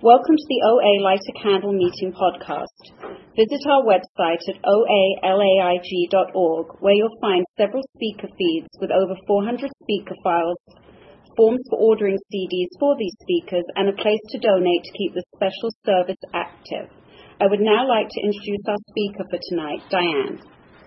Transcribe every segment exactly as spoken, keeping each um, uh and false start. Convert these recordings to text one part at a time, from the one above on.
Welcome to the O A Light a Candle Meeting podcast. Visit our website at o a laig dot org, where you'll find several speaker feeds with over four hundred speaker files, forms for ordering C Ds for these speakers, and a place to donate to keep the special service active. I would now like to introduce our speaker for tonight, Diane.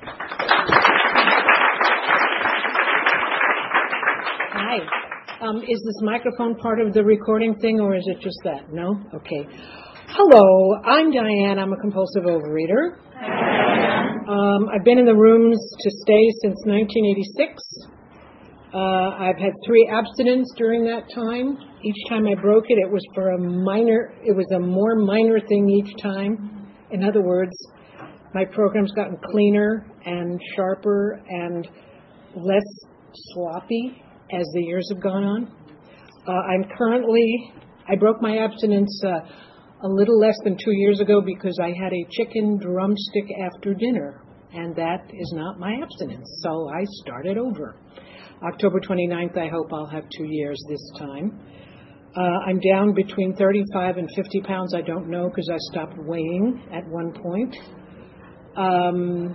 Hi. Um, is this microphone part of the recording thing, or is it just that? No? Okay. Hello, I'm Diane. I'm a compulsive overeater. Um, I've been in the rooms to stay since nineteen eighty-six. Uh, I've had three abstinence during that time. Each time I broke it, it was for a minor, it was a more minor thing each time. In other words, my program's gotten cleaner and sharper and less sloppy as the years have gone on. Uh, I'm currently, I broke my abstinence uh, a little less than two years ago because I had a chicken drumstick after dinner, and that is not my abstinence, so I started over. October twenty-ninth, I hope I'll have two years this time. Uh, I'm down between thirty-five and fifty pounds. I don't know because I stopped weighing at one point. Um,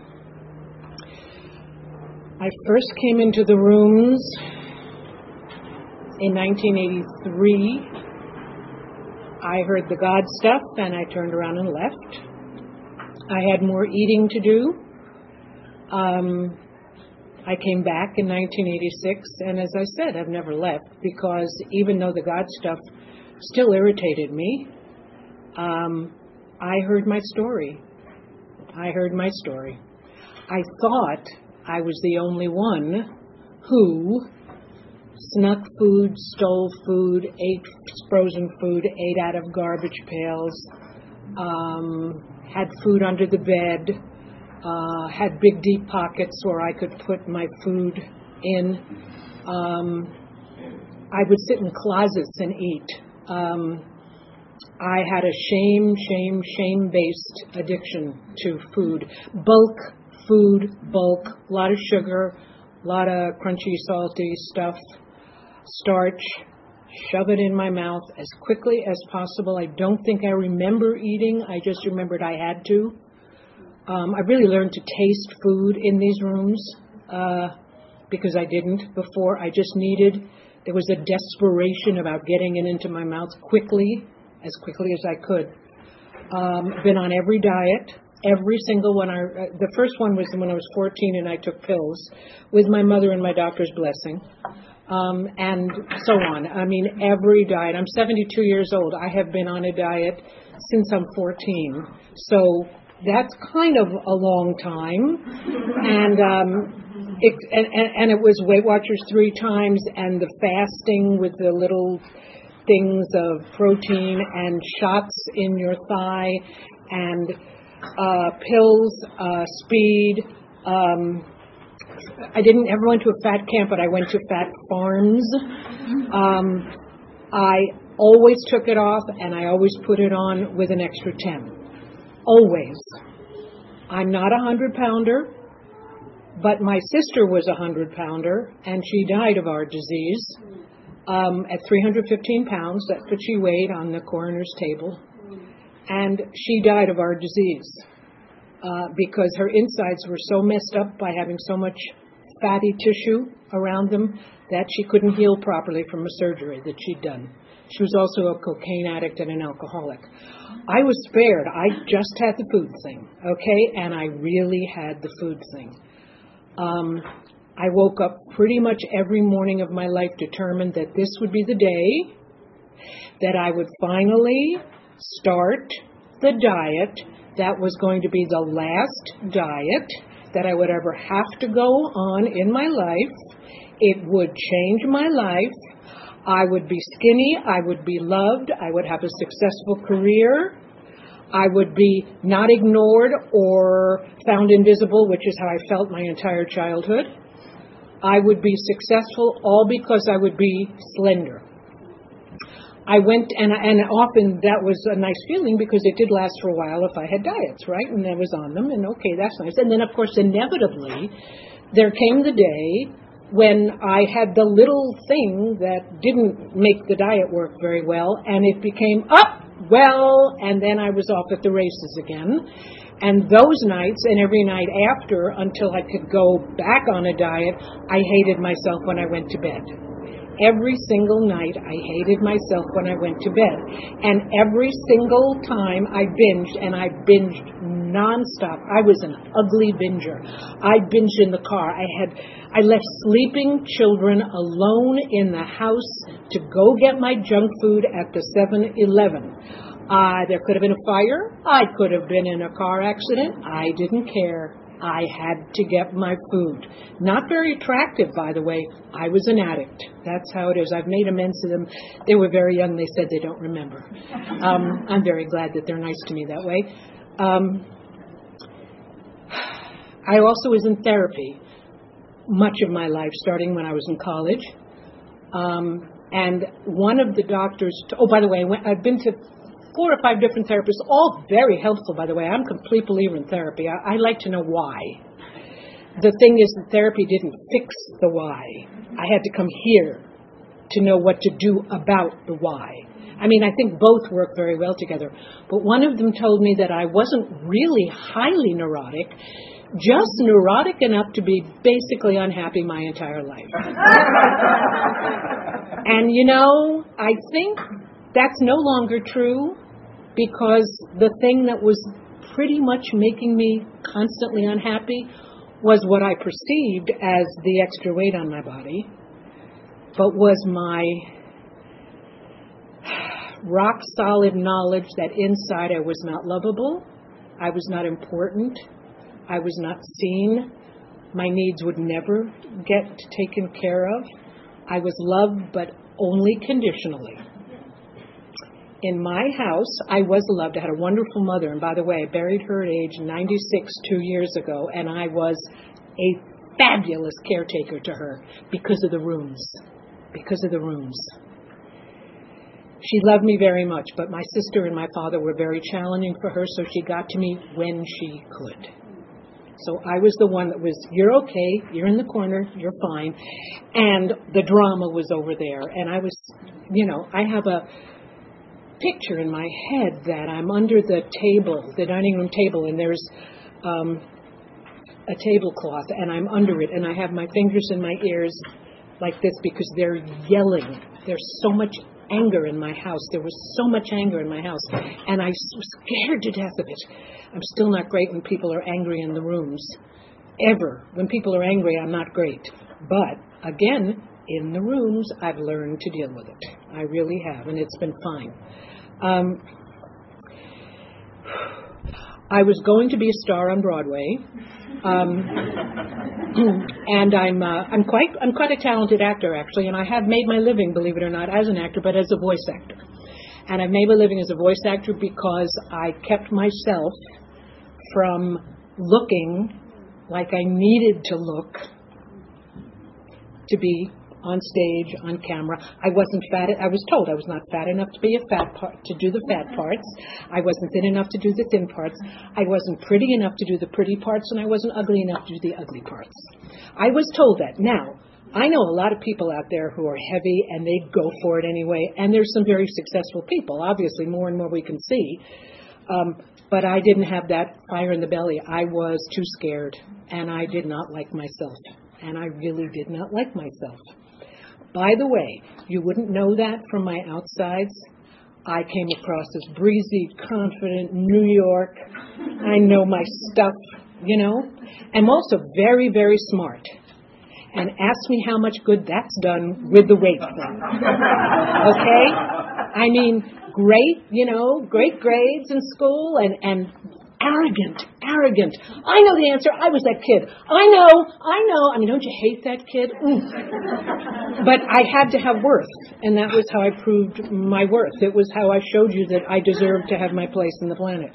I first came into the rooms in nineteen eighty-three. I heard the God stuff and I turned around and left. I had more eating to do. Um, I came back in nineteen eighty-six, and as I said, I've never left because even though the God stuff still irritated me, um, I heard my story. I heard my story. I thought I was the only one who snuck food, stole food, ate frozen food, ate out of garbage pails, um, had food under the bed, uh, had big deep pockets where I could put my food in. Um, I would sit in closets and eat. Um, I had a shame, shame, shame-based addiction to food. Bulk food, bulk, a lot of sugar, a lot of crunchy, salty stuff. Starch, shove it in my mouth as quickly as possible. I don't think I remember eating. I just remembered I had to. Um, I really learned to taste food in these rooms uh, because I didn't before. I just needed, there was a desperation about getting it into my mouth quickly, as quickly as I could. Um, been on every diet. Every single one. I, uh, the first one was when I was fourteen and I took pills with my mother and my doctor's blessing. Um, and so on. I mean, every diet. I'm seventy-two years old. I have been on a diet since I'm fourteen. So that's kind of a long time. And, um, it, and, and, and it was Weight Watchers three times and the fasting with the little things of protein and shots in your thigh and uh, pills, uh, speed, um, I didn't ever went to a fat camp, but I went to fat farms. Um, I always took it off, and I always put it on with an extra ten. Always. I'm not a hundred-pounder, but my sister was a hundred-pounder, and she died of our disease um, at three hundred fifteen pounds. That's what she weighed on the coroner's table. And she died of our disease. Uh, because her insides were so messed up by having so much fatty tissue around them that she couldn't heal properly from a surgery that she'd done. She was also a cocaine addict and an alcoholic. I was spared. I just had the food thing, okay? And I really had the food thing. Um, I woke up pretty much every morning of my life determined that this would be the day that I would finally start the diet that was going to be the last diet that I would ever have to go on in my life. It would change my life. I would be skinny. I would be loved. I would have a successful career. I would be not ignored or found invisible, which is how I felt my entire childhood. I would be successful all because I would be slender. I went, and and often that was a nice feeling because it did last for a while if I had diets, right? And I was on them, and okay, that's nice. And then, of course, inevitably, there came the day when I had the little thing that didn't make the diet work very well, and it became, oh, well, and then I was off at the races again. And those nights and every night after, until I could go back on a diet, I hated myself when I went to bed. Every single night, I hated myself when I went to bed. And every single time I binged, and I binged nonstop. I was an ugly binger. I binged in the car. I had, I left sleeping children alone in the house to go get my junk food at the seven eleven. Uh, there could have been a fire. I could have been in a car accident. I didn't care. I had to get my food. Not very attractive, by the way. I was an addict. That's how it is. I've made amends to them. They were very young. They said they don't remember. Um, I'm very glad that they're nice to me that way. Um, I also was in therapy much of my life, starting when I was in college. Um, and one of the doctors, t- oh, by the way, I went, I've been to four or five different therapists, all very helpful, by the way. I'm a complete believer in therapy. I, I like to know why. The thing is that therapy didn't fix the why. I had to come here to know what to do about the why. I mean, I think both work very well together. But one of them told me that I wasn't really highly neurotic, just neurotic enough to be basically unhappy my entire life. And, you know, I think that's no longer true, because the thing that was pretty much making me constantly unhappy was what I perceived as the extra weight on my body, but was my rock-solid knowledge that inside I was not lovable, I was not important, I was not seen, my needs would never get taken care of. I was loved, but only conditionally. In my house, I was loved. I had a wonderful mother. And by the way, I buried her at age ninety-six two years ago, and I was a fabulous caretaker to her because of the rooms. Because of the rooms. She loved me very much, but my sister and my father were very challenging for her, so she got to me when she could. So I was the one that was, you're okay, you're in the corner, you're fine. And the drama was over there. And I was, you know, I have a picture in my head that I'm under the table, the dining room table, and there's um, a tablecloth, and I'm under it, and I have my fingers in my ears like this because they're yelling. There's so much anger in my house. There was so much anger in my house, and I was scared to death of it. I'm still not great when people are angry in the rooms. Ever. When people are angry, I'm not great. But, again, in the rooms, I've learned to deal with it. I really have, and it's been fine. Um, I was going to be a star on Broadway, um, and I'm uh, I'm quite I'm quite a talented actor, actually, and I have made my living, believe it or not, as an actor, but as a voice actor. And I've made my living as a voice actor because I kept myself from looking like I needed to look to be on stage, on camera. I wasn't fat. I was told I was not fat enough to be a fat part, to do the fat parts. I wasn't thin enough to do the thin parts. I wasn't pretty enough to do the pretty parts, and I wasn't ugly enough to do the ugly parts. I was told that. Now, I know a lot of people out there who are heavy, and they go for it anyway, and there's some very successful people, obviously, more and more we can see. Um, but I didn't have that fire in the belly. I was too scared, and I did not like myself, and I really did not like myself. By the way, you wouldn't know that from my outsides. I came across as breezy, confident, New York. I know my stuff, you know. I'm also very, very smart. And ask me how much good that's done with the weight thing. Okay? I mean, great, you know, great grades in school and, and arrogant, arrogant. I know the answer. I was that kid. I know, I know. I mean, don't you hate that kid? Mm. But I had to have worth, and that was how I proved my worth. It was how I showed you that I deserved to have my place in the planet.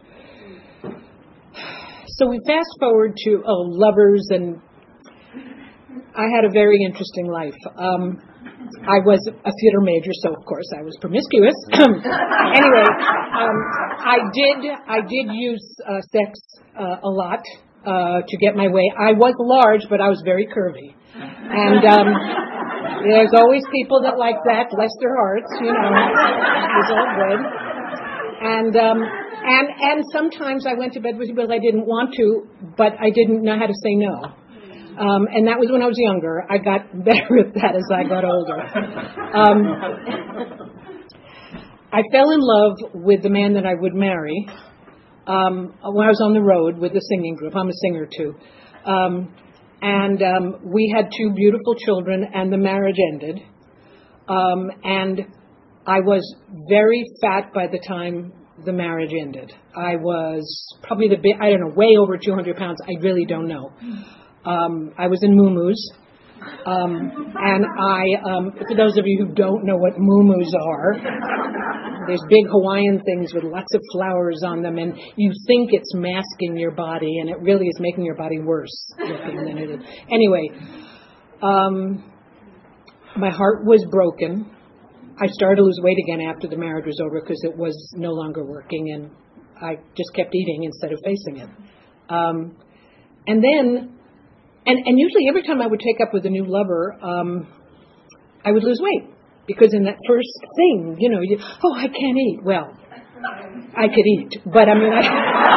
So we fast forward to, oh, lovers, and I had a very interesting life. Um, I was a theater major, so of course I was promiscuous. Anyway, um, I did I did use uh, sex uh, a lot uh, to get my way. I was large, but I was very curvy, and um, there's always people that like that, bless their hearts, you know. It was all good. And um, and and sometimes I went to bed with people because I didn't want to, but I didn't know how to say no. Um, and that was when I was younger. I got better at that as I got older. Um, I fell in love with the man that I would marry um, when I was on the road with the singing group. I'm a singer too. Um, and um, we had two beautiful children, and the marriage ended. Um, and I was very fat by the time the marriage ended. I was probably the big, I don't know, way over two hundred pounds. I really don't know. Um, I was in muumuus. Um, and I, um, for those of you who don't know what muumuus are, there's big Hawaiian things with lots of flowers on them, and you think it's masking your body, and it really is making your body worse looking than it is. Anyway, um, my heart was broken. I started to lose weight again after the marriage was over because it was no longer working, and I just kept eating instead of facing it. Um, and then, and, and usually every time I would take up with a new lover, um, I would lose weight. Because in that first thing, you know, you, oh, I can't eat. Well, I could eat, but I mean, I,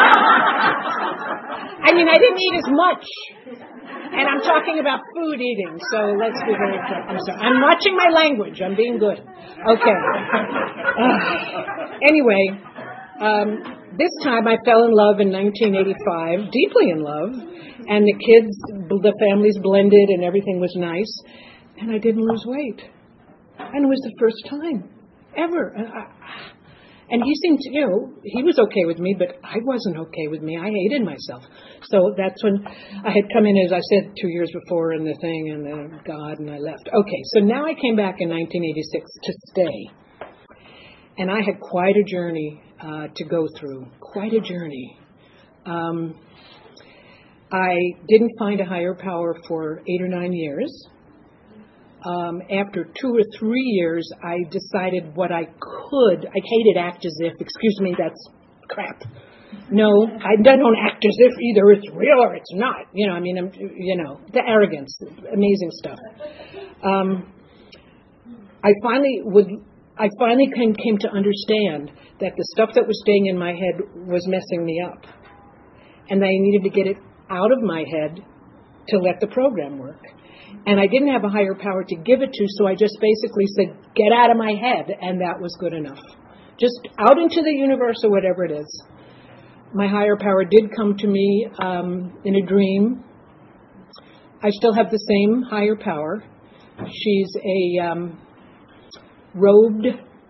I mean, I didn't eat as much. And I'm talking about food eating, so let's be very careful. I'm sorry. I'm watching my language. I'm being good. Okay. Uh, anyway, um, this time I fell in love in nineteen eighty-five, deeply in love, and the kids, the families blended, and everything was nice, and I didn't lose weight. And it was the first time ever. And, I, and he seemed to, you know, he was okay with me, but I wasn't okay with me. I hated myself. So that's when I had come in, as I said, two years before in the thing and the God, and I left. Okay, so now I came back in nineteen eighty-six to stay. And I had quite a journey uh, to go through, quite a journey. Um, I didn't find a higher power for eight or nine years. Um, after two or three years, I decided what I could. I hated act as if. Excuse me, that's crap. No, I don't act as if either it's real or it's not. You know, I mean, I'm, you know, the arrogance, amazing stuff. Um, I finally would. I finally came, came to understand that the stuff that was staying in my head was messing me up, and that I needed to get it out of my head to let the program work. And I didn't have a higher power to give it to, so I just basically said, get out of my head, and that was good enough. Just out into the universe or whatever it is. My higher power did come to me um, in a dream. I still have the same higher power. She's a um, robed,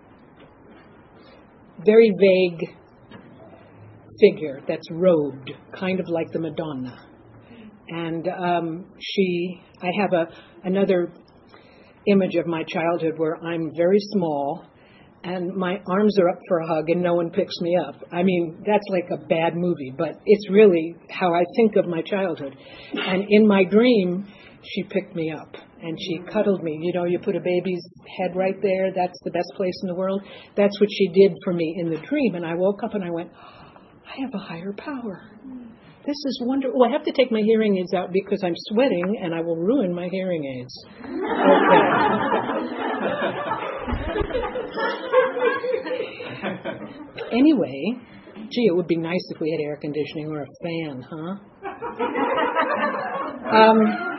very vague figure that's robed, kind of like the Madonna. And um, she, I have a another image of my childhood where I'm very small and my arms are up for a hug and no one picks me up. I mean, that's like a bad movie, but it's really how I think of my childhood. And in my dream, she picked me up and she cuddled me. You know, you put a baby's head right there. That's the best place in the world. That's what she did for me in the dream. And I woke up and I went, I have a higher power. This is wonderful. Oh, I have to take my hearing aids out because I'm sweating and I will ruin my hearing aids. Okay. Anyway, gee, it would be nice if we had air conditioning or a fan, huh? Um,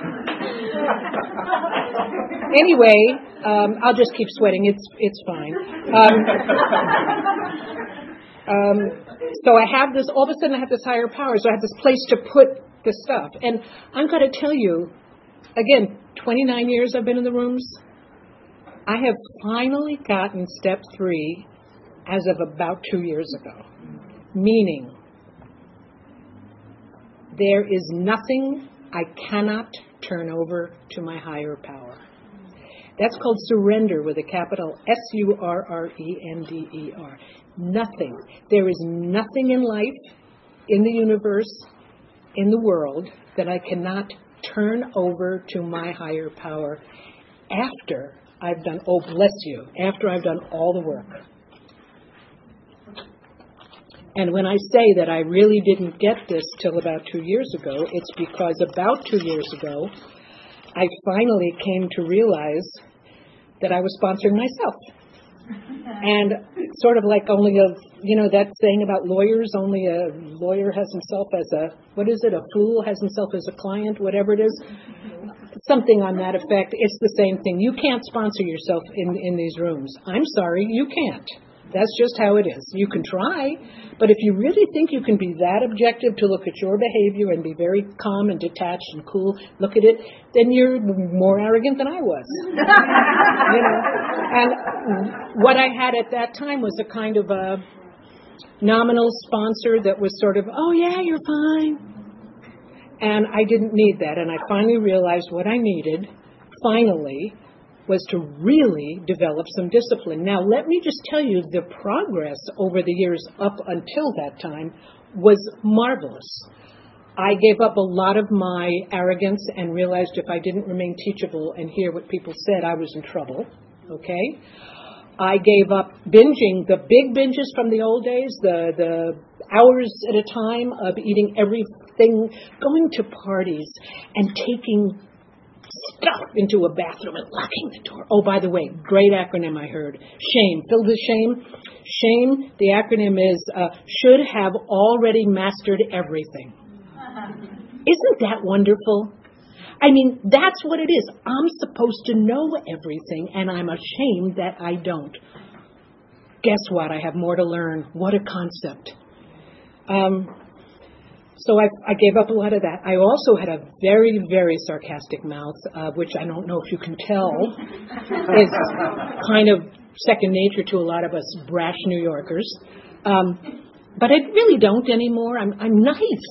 anyway, um, I'll just keep sweating. It's it's fine. Um, um, So I have this, all of a sudden I have this higher power, so I have this place to put the stuff. And I'm going to tell you, again, twenty-nine years I've been in the rooms. I have finally gotten step three as of about two years ago. Meaning, there is nothing I cannot turn over to my higher power. That's called surrender with a capital S U R R E N D E R. Nothing. There is nothing in life, in the universe, in the world, that I cannot turn over to my higher power after I've done, oh bless you, after I've done all the work. And when I say that I really didn't get this till about two years ago, it's because about two years ago, I finally came to realize that I was sponsoring myself. And sort of like only a, you know, that saying about lawyers, only a lawyer has himself as a, what is it, a fool has himself as a client, whatever it is. Something on that effect. It's the same thing. You can't sponsor yourself in, in these rooms. I'm sorry, you can't. That's just how it is. You can try, but if you really think you can be that objective to look at your behavior and be very calm and detached and cool, look at it, then you're more arrogant than I was. You know? And what I had at that time was a kind of a nominal sponsor that was sort of, oh yeah, you're fine. And I didn't need that. And I finally realized what I needed, finally, was to really develop some discipline. Now, let me just tell you, the progress over the years up until that time was marvelous. I gave up a lot of my arrogance and realized if I didn't remain teachable and hear what people said, I was in trouble, okay? I gave up binging, the big binges from the old days, the, the hours at a time of eating everything, going to parties and taking stuff into a bathroom and locking the door. Oh, by the way, great acronym I heard. SHAME. Filled with shame. SHAME, the acronym is uh, should have already mastered everything. Isn't that wonderful? I mean, that's what it is. I'm supposed to know everything, and I'm ashamed that I don't. Guess what? I have more to learn. What a concept. Um, so I, I gave up a lot of that. I also had a very, very sarcastic mouth, uh, which I don't know if you can tell is kind of second nature to a lot of us brash New Yorkers. Um, but I really don't anymore. I'm, I'm nice.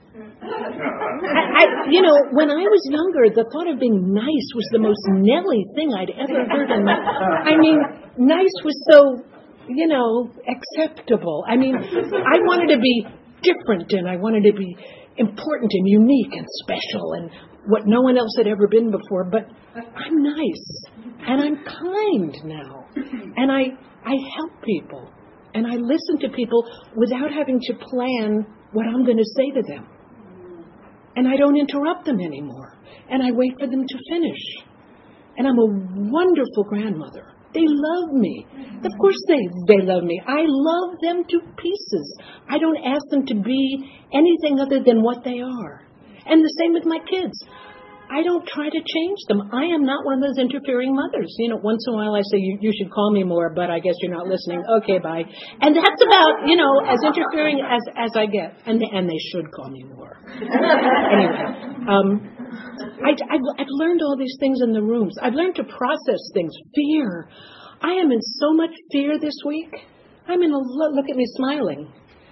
I, I, you know, when I was younger, the thought of being nice was the most Nelly thing I'd ever heard in my. I mean, nice was so, you know, acceptable. I mean, I wanted to be different, and I wanted to be important and unique and special, and what no one else had ever been before. But I'm nice, and I'm kind now, and I I help people, and I listen to people without having to plan what I'm going to say to them. And I don't interrupt them anymore. And I wait for them to finish. And I'm a wonderful grandmother. They love me. Of course they, they love me. I love them to pieces. I don't ask them to be anything other than what they are. And the same with my kids. I don't try to change them. I am not one of those interfering mothers. You know, once in a while I say, you, you should call me more, but I guess you're not listening. Okay, bye. And that's about, you know, as interfering as, as I get. And, and they should call me more. Anyway, um, I, I've, I've learned all these things in the rooms. I've learned to process things. Fear. I am in so much fear this week. I'm in a, look at me smiling.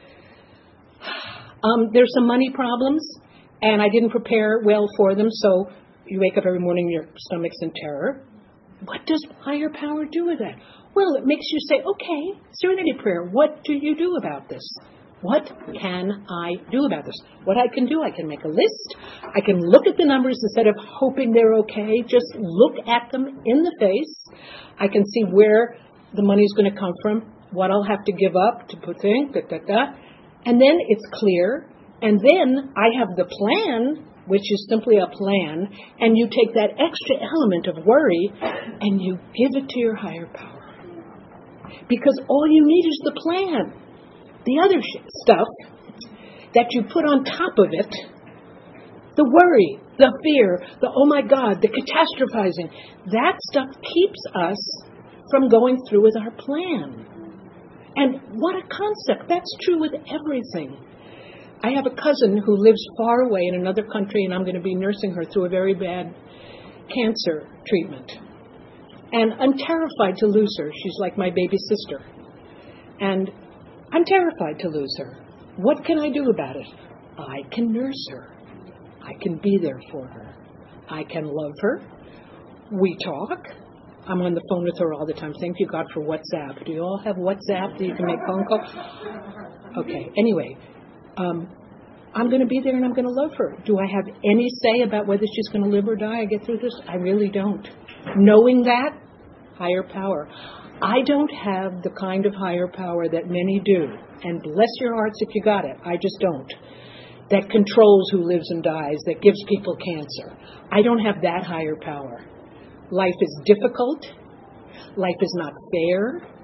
Um, there's some money problems. And I didn't prepare well for them, so you wake up every morning, your stomach's in terror. What does higher power do with that? Well, it makes you say, okay, serenity prayer, what do you do about this? What can I do about this? What I can do, I can make a list. I can look at the numbers instead of hoping they're okay. Just look at them in the face. I can see where the money's going to come from, what I'll have to give up to put in, da, da, da. And then it's clear. And then I have the plan, which is simply a plan, and you take that extra element of worry and you give it to your higher power. Because all you need is the plan. The other sh- stuff that you put on top of it, the worry, the fear, the oh my God, the catastrophizing, that stuff keeps us from going through with our plan. And what a concept. That's true with everything. I have a cousin who lives far away in another country, and I'm going to be nursing her through a very bad cancer treatment. And I'm terrified to lose her. She's like my baby sister. And I'm terrified to lose her. What can I do about it? I can nurse her. I can be there for her. I can love her. We talk. I'm on the phone with her all the time. Thank you, God, for WhatsApp. Do you all have WhatsApp that you can make phone calls? Okay, anyway. Um, I'm going to be there and I'm going to love her. Do I have any say about whether she's going to live or die? I get through this? I really don't. Knowing that, higher power. I don't have the kind of higher power that many do. And bless your hearts if you got it. I just don't. That controls who lives and dies, that gives people cancer. I don't have that higher power. Life is difficult. Life is not fair.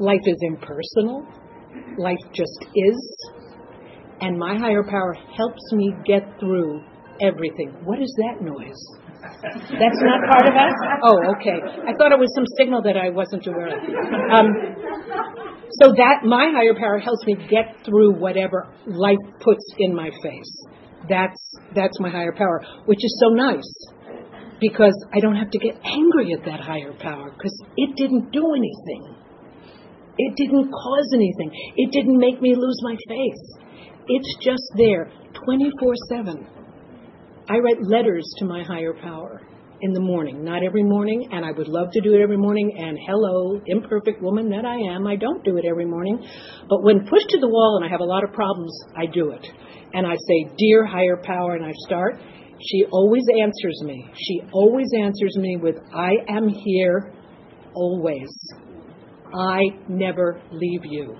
life is impersonal. Life just is. And my higher power helps me get through everything. What is that noise? That's not part of us? Oh, okay. I thought it was some signal that I wasn't aware of. Um, so that my higher power helps me get through whatever life puts in my face. That's that's my higher power, which is so nice because I don't have to get angry at that higher power because it didn't do anything. It didn't cause anything. It didn't make me lose my faith. It's just there, twenty-four seven. I write letters to my higher power in the morning, not every morning, and I would love to do it every morning, and hello, imperfect woman that I am, I don't do it every morning. But when pushed to the wall and I have a lot of problems, I do it. And I say, dear higher power, and I start. She always answers me. She always answers me with, I am here always. I never leave you.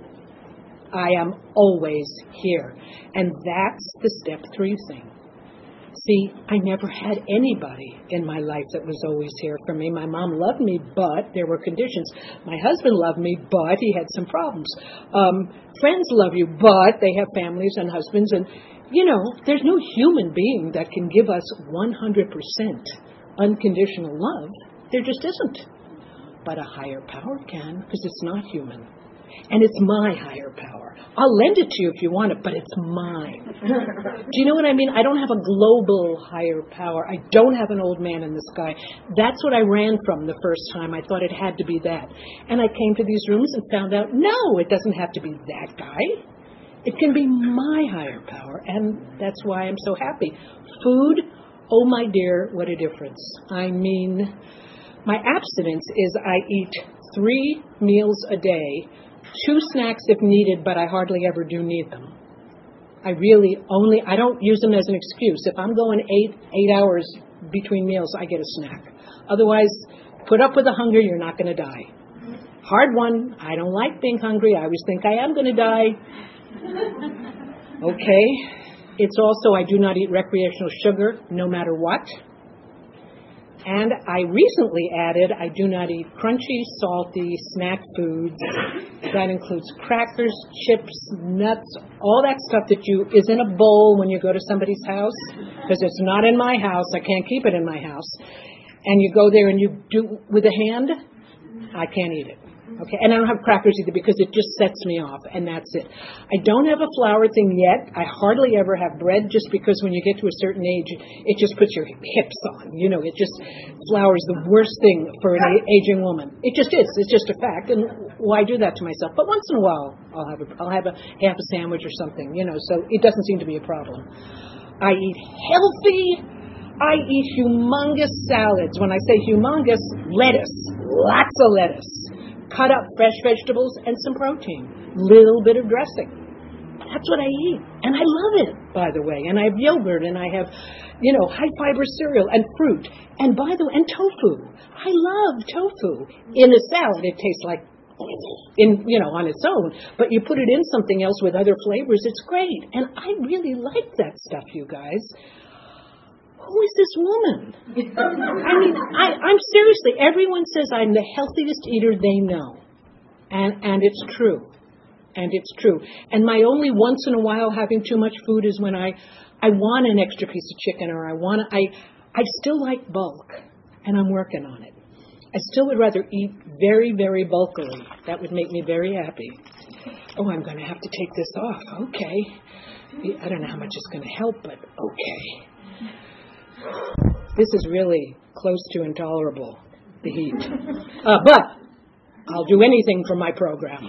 I am always here. And that's the step three thing. See, I never had anybody in my life that was always here for me. My mom loved me, but there were conditions. My husband loved me, but he had some problems. Um, friends love you, but they have families and husbands. And, you know, there's no human being that can give us one hundred percent unconditional love. There just isn't. But a higher power can, because it's not human. And it's my higher power. I'll lend it to you if you want it, but it's mine. Do you know what I mean? I don't have a global higher power. I don't have an old man in the sky. That's what I ran from the first time. I thought it had to be that. And I came to these rooms and found out, no, it doesn't have to be that guy. It can be my higher power. And that's why I'm so happy. Food, oh my dear, what a difference. I mean, my abstinence is I eat three meals a day. Two snacks if needed, but I hardly ever do need them. I really only, I don't use them as an excuse. If I'm going eight, eight hours between meals, I get a snack. Otherwise, put up with the hunger, you're not going to die. Hard one. I don't like being hungry. I always think I am going to die. Okay. It's also, I do not eat recreational sugar, no matter what. And I recently added, I do not eat crunchy, salty snack foods. That includes crackers, chips, nuts, all that stuff that you is in a bowl when you go to somebody's house, because it's not in my house. I can't keep it in my house. And you go there and you do with a hand, I can't eat it. Okay, and I don't have crackers either because it just sets me off, and that's it. I don't have a flour thing yet. I hardly ever have bread just because when you get to a certain age, it just puts your hips on. You know, it just, flour is the worst thing for an aging woman. It just is. It's just a fact, and why do that to myself? But once in a while, I'll have a, I'll have a half a sandwich or something, you know, so it doesn't seem to be a problem. I eat healthy. I eat humongous salads. When I say humongous, lettuce, lots of lettuce. Cut up fresh vegetables and some protein. Little bit of dressing. That's what I eat. And I love it, by the way. And I have yogurt and I have, you know, high fiber cereal and fruit. And by the way, and tofu. I love tofu. In a salad, it tastes like, in you know, on its own. But you put it in something else with other flavors, it's great. And I really like that stuff, you guys. Who is this woman? I mean, I, I'm seriously, everyone says I'm the healthiest eater they know. And and it's true. And it's true. And my only once in a while having too much food is when I, I want an extra piece of chicken or I want to, I, I still like bulk. And I'm working on it. I still would rather eat very, very bulkily. That would make me very happy. Oh, I'm going to have to take this off. Okay. I don't know how much it's going to help, but okay. This is really close to intolerable, the heat. Uh, but I'll do anything for my program.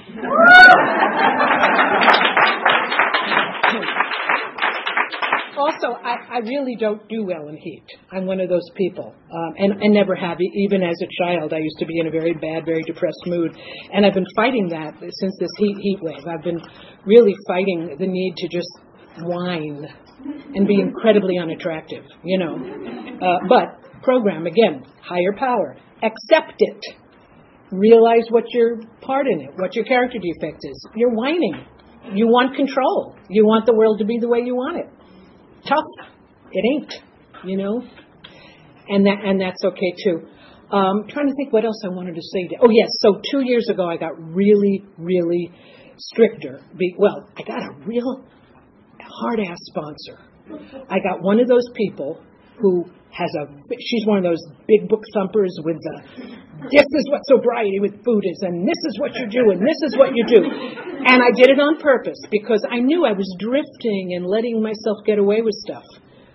Also, I, I really don't do well in heat. I'm one of those people, um, and, and never have. Even as a child, I used to be in a very bad, very depressed mood. And I've been fighting that since this heat, heat wave. I've been really fighting the need to just whine and be incredibly unattractive, you know. Uh, but program, again, higher power. Accept it. Realize what your part in it, what your character defect is. You're whining. You want control. You want the world to be the way you want it. Tough. It ain't, you know. And that and that's okay too. Um, trying to think what else I wanted to say. To, oh, yes. So two years ago, I got really, really stricter. Be, well, I got a real hard-ass sponsor. I got one of those people who has a, she's one of those big book thumpers with the, this is what sobriety with food is, and this is what you do, and this is what you do. And I did it on purpose because I knew I was drifting and letting myself get away with stuff.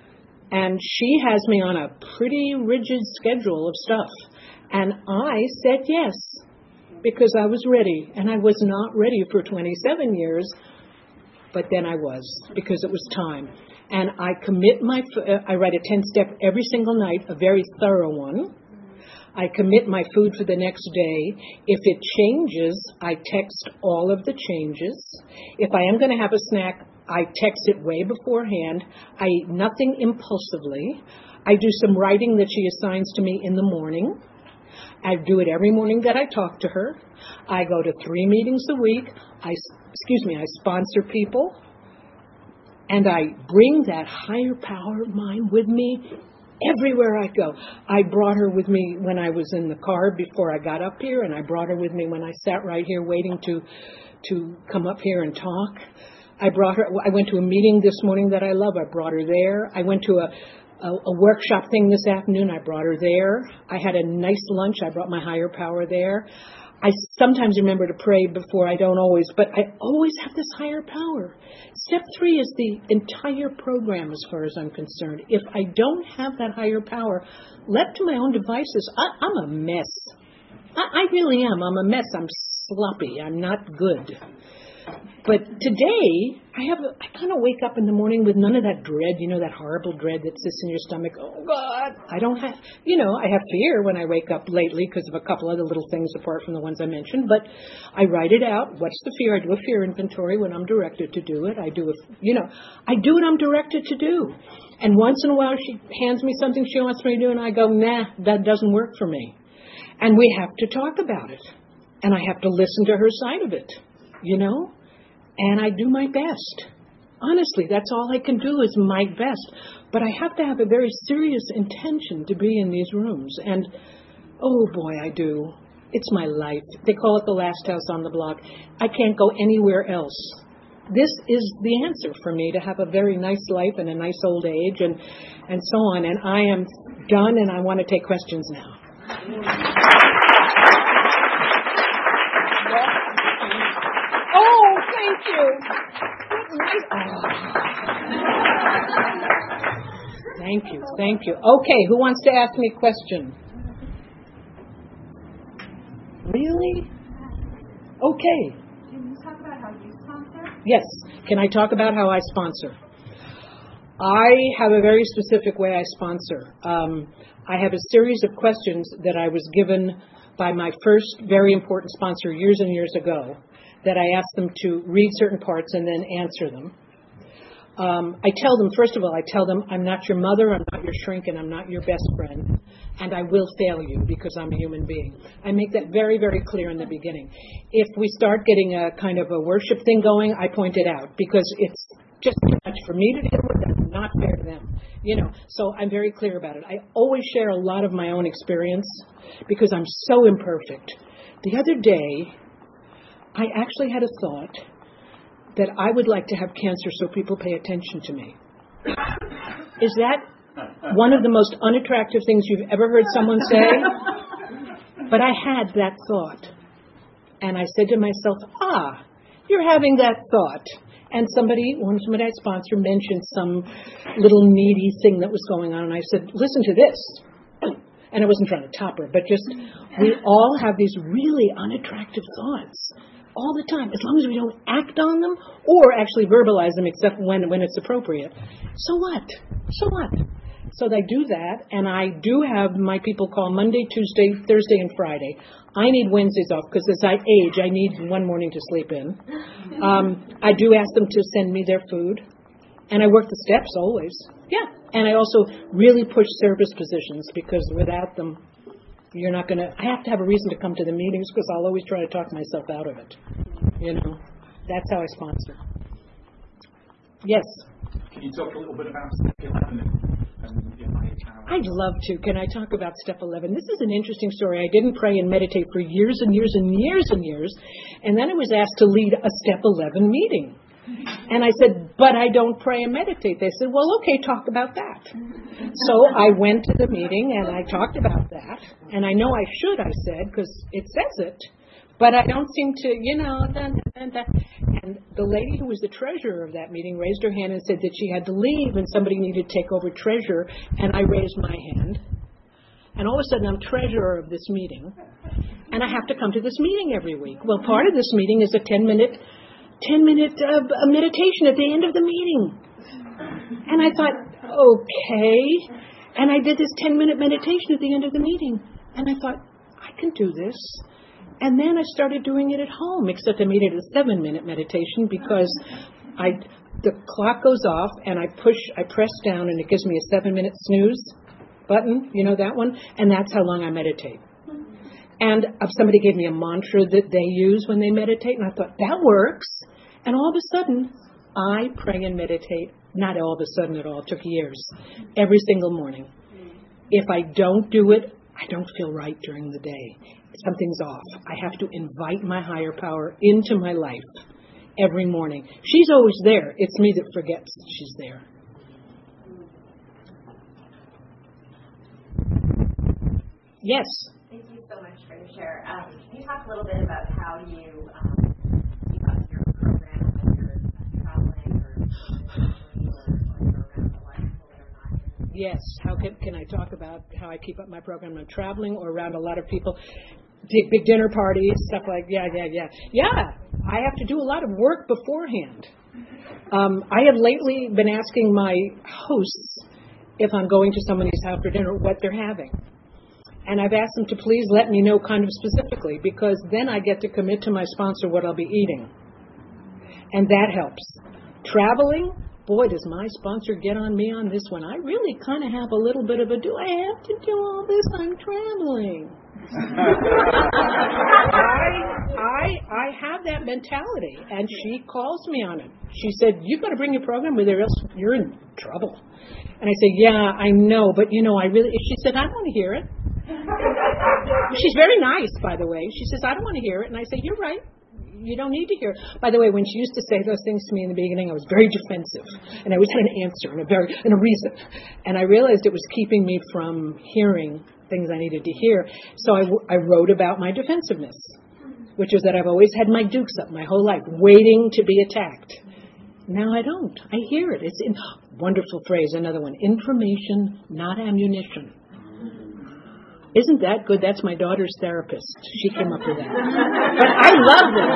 And she has me on a pretty rigid schedule of stuff. And I said yes, because I was ready. And I was not ready for twenty-seven years, but then I was, because it was time. And I commit my, I write a ten-step every single night, a very thorough one. I commit my food for the next day. If it changes, I text all of the changes. If I am going to have a snack, I text it way beforehand. I eat nothing impulsively. I do some writing that she assigns to me in the morning. I do it every morning that I talk to her. I go to three meetings a week. I, excuse me, I sponsor people. And I bring that higher power of mine with me everywhere I go. I brought her with me when I was in the car before I got up here, and I brought her with me when I sat right here waiting to to come up here and talk. I brought her. I went to a meeting this morning that I love. I brought her there. I went to a, a, a workshop thing this afternoon. I brought her there. I had a nice lunch. I brought my higher power there. I sometimes remember to pray before. I don't always, but I always have this higher power. Step three is the entire program as far as I'm concerned. If I don't have that higher power, left to my own devices, I, I'm a mess. I, I really am. I'm a mess. I'm sloppy. I'm not good. But today, I have, I kind of wake up in the morning with none of that dread, you know, that horrible dread that sits in your stomach. Oh, God. I don't have, you know, I have fear when I wake up lately because of a couple other little things apart from the ones I mentioned. But I write it out. What's the fear? I do a fear inventory when I'm directed to do it. I do, a, you know, I do what I'm directed to do. And once in a while, she hands me something she wants me to do, and I go, nah, that doesn't work for me. And we have to talk about it. And I have to listen to her side of it, you know? And I do my best. Honestly, that's all I can do is my best. But I have to have a very serious intention to be in these rooms. And, oh, boy, I do. It's my life. They call it the last house on the block. I can't go anywhere else. This is the answer for me to have a very nice life and a nice old age and, and so on. And I am done, and I want to take questions now. Oh, thank you. Oh. Thank you, thank you. Okay, who wants to ask me a question? Really? Okay. Can you talk about how you sponsor? Yes. Can I talk about how I sponsor? I have a very specific way I sponsor. Um, I have a series of questions that I was given by my first very important sponsor years and years ago, that I ask them to read certain parts and then answer them. Um, I tell them, first of all, I tell them, I'm not your mother, I'm not your shrink, and I'm not your best friend, and I will fail you because I'm a human being. I make that very, very clear in the beginning. If we start getting a kind of a worship thing going, I point it out because it's just too much for me to deal with and not fair to them. You know, so I'm very clear about it. I always share a lot of my own experience because I'm so imperfect. The other day, I actually had a thought that I would like to have cancer so people pay attention to me. Is that one of the most unattractive things you've ever heard someone say? But I had that thought. And I said to myself, ah, you're having that thought. And somebody, one somebody I sponsor mentioned some little needy thing that was going on. And I said, listen to this. And I wasn't trying to top her, but just we all have these really unattractive thoughts all the time, as long as we don't act on them or actually verbalize them, except when, when it's appropriate. So what? So what? So I do that, and I do have my people call Monday, Tuesday, Thursday, and Friday. I need Wednesdays off because as I age, I need one morning to sleep in. Um, I do ask them to send me their food, and I work the steps always. Yeah, and I also really push service positions because without them, you're not going to, I have to have a reason to come to the meetings because I'll always try to talk myself out of it. You know, that's how I sponsor. Yes? Can you talk a little bit about Step eleven and, and you know, kind of. I'd love to. Can I talk about step eleven? This is an interesting story. I didn't pray and meditate for years and years and years and years. And then I was asked to lead a step eleven meeting. And I said, but I don't pray and meditate. They said, well, okay, talk about that. So I went to the meeting and I talked about that. And I know I should, I said, because it says it. But I don't seem to, you know, dun, dun, dun. And the lady who was the treasurer of that meeting raised her hand and said that she had to leave and somebody needed to take over treasurer. And I raised my hand. And all of a sudden, I'm treasurer of this meeting. And I have to come to this meeting every week. Well, part of this meeting is a ten-minute ten-minute uh, meditation at the end of the meeting. And I thought, okay. And I did this ten-minute meditation at the end of the meeting. And I thought, I can do this. And then I started doing it at home, except I made it a seven-minute meditation because I the clock goes off and I push, I press down and it gives me a seven-minute snooze button, you know that one? And that's how long I meditate. And somebody gave me a mantra that they use when they meditate, and I thought, that works. And all of a sudden, I pray and meditate, not all of a sudden at all, it took years, every single morning. If I don't do it, I don't feel right during the day. Something's off. I have to invite my higher power into my life every morning. She's always there. It's me that forgets she's there. Yes. Thank you so much for your share. Um, can you talk a little bit about how you um, keep up your program when you're traveling or, or, or you're around the life or not? Yes. How can, can I talk about how I keep up my program when I'm traveling or around a lot of people? Big, big dinner parties, stuff like, yeah, yeah, yeah. Yeah, I have to do a lot of work beforehand. Um, I have lately been asking my hosts if I'm going to somebody's house for dinner what they're having. And I've asked them to please let me know kind of specifically because then I get to commit to my sponsor what I'll be eating. And that helps. Traveling, boy, does my sponsor get on me on this one. I really kind of have a little bit of a, do I have to do all this? I'm traveling. I, I I have that mentality, and she calls me on it. She said, you've got to bring your program with her, else you're in trouble. And I said, yeah, I know, but, you know, I really, she said, I don't want to hear it. She's very nice, by the way. She says, I don't want to hear it. And I say, you're right. You don't need to hear it. By the way, when she used to say those things to me in the beginning, I was very defensive. And I always had an answer and a, very, and a reason. And I realized it was keeping me from hearing things I needed to hear. So I, I wrote about my defensiveness, which is that I've always had my dukes up my whole life, waiting to be attacked. Now I don't. I hear it. It's a wonderful phrase, another one. Information, not ammunition. Isn't that good? That's my daughter's therapist. She came up with that. But I love this.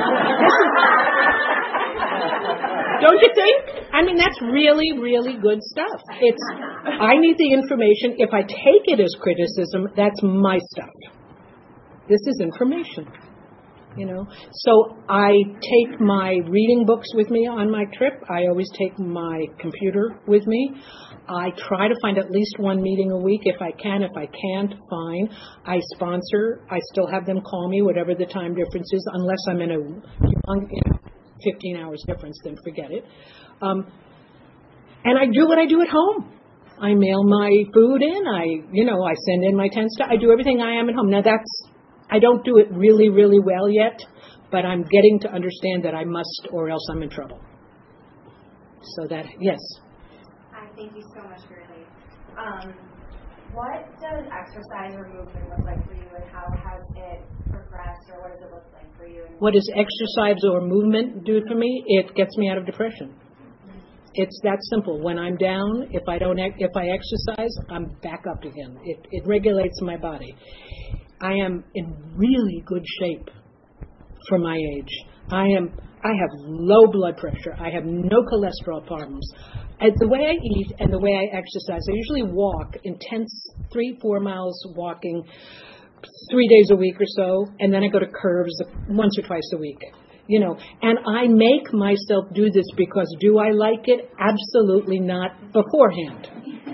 this is, don't you think? I mean, that's really, really good stuff. It's, I need the information. If I take it as criticism, that's my stuff. This is information. You know, so I take my reading books with me on my trip. I always take my computer with me. I try to find at least one meeting a week if I can. If I can't, fine. I sponsor. I still have them call me, whatever the time difference is, unless I'm in a you know, fifteen hours difference, then forget it. Um, and I do what I do at home. I mail my food in. I, you know, I send in my ten stuff. I do everything I am at home. Now that's, I don't do it really, really well yet, but I'm getting to understand that I must or else I'm in trouble. So that, yes. Hi, thank you so much, Shirley. Um, what does exercise or movement look like for you, and how has it progressed, or what does it look like for you? What does exercise or movement do for me? It gets me out of depression. It's that simple. When I'm down, if I don't, if I exercise, I'm back up again. It, it regulates my body. I am in really good shape for my age. I am. I have low blood pressure. I have no cholesterol problems. And the way I eat and the way I exercise, I usually walk intense three, four miles walking three days a week or so, and then I go to curves once or twice a week. You know, and I make myself do this because do I like it? Absolutely not beforehand.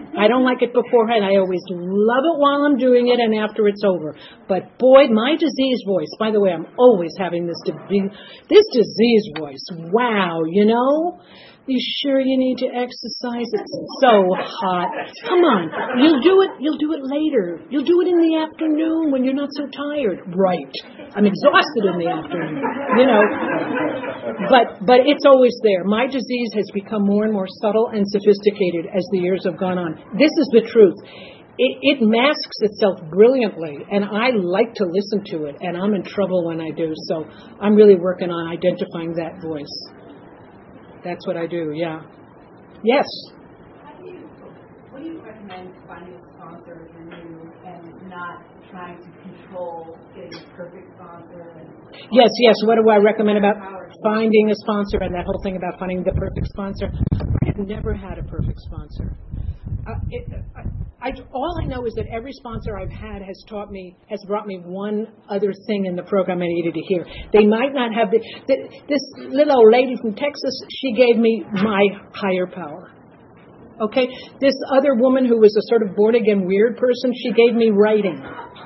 I don't like it beforehand. I always love it while I'm doing it and after it's over. But boy, my disease voice, by the way, I'm always having this, di- this disease voice. Wow, you know? You sure you need to exercise? It's so hot. Come on. You'll do it. You'll do it later. You'll do it in the afternoon when you're not so tired. Right. I'm exhausted in the afternoon. You know. But but it's always there. My disease has become more and more subtle and sophisticated as the years have gone on. This is the truth. It, it masks itself brilliantly, and I like to listen to it, and I'm in trouble when I do. So I'm really working on identifying that voice. That's what I do, yeah. Yes? How do you, what do you recommend finding a sponsor for you and not trying to control getting a perfect sponsor? And yes, yes. What do I recommend about finding a sponsor and that whole thing about finding the perfect sponsor? I've never had a perfect sponsor. Uh, it, I, I, all I know is that every sponsor I've had has taught me, has brought me one other thing in the program I needed to hear. They might not have the, the this little old lady from Texas, she gave me my higher power. Okay? This other woman who was a sort of born-again weird person, she gave me writing.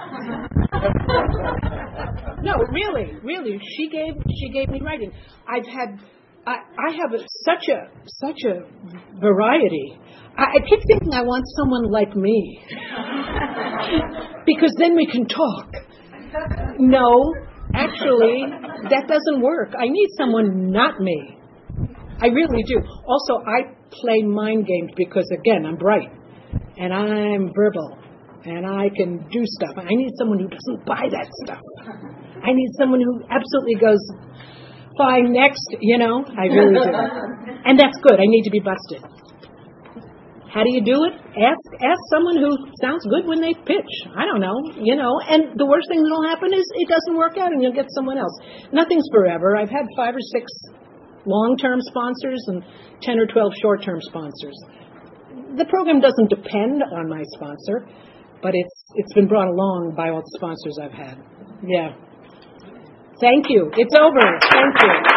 No, really, really. She gave she gave me writing. I've had I, I have a, such a such a variety. I, I keep thinking I want someone like me because then we can talk. No, actually, that doesn't work. I need someone not me. I really do. Also, I play mind games because, again, I'm bright and I'm verbal and I can do stuff. I need someone who doesn't buy that stuff. I need someone who absolutely goes, fine, next, you know. I really do. And that's good. I need to be busted. How do you do it? Ask ask someone who sounds good when they pitch. I don't know, you know. And the worst thing that'll happen is it doesn't work out and you'll get someone else. Nothing's forever. I've had five or six long-term sponsors and ten or twelve short-term sponsors. The program doesn't depend on my sponsor, but it's it's been brought along by all the sponsors I've had. Yeah. Thank you. It's over. Thank you.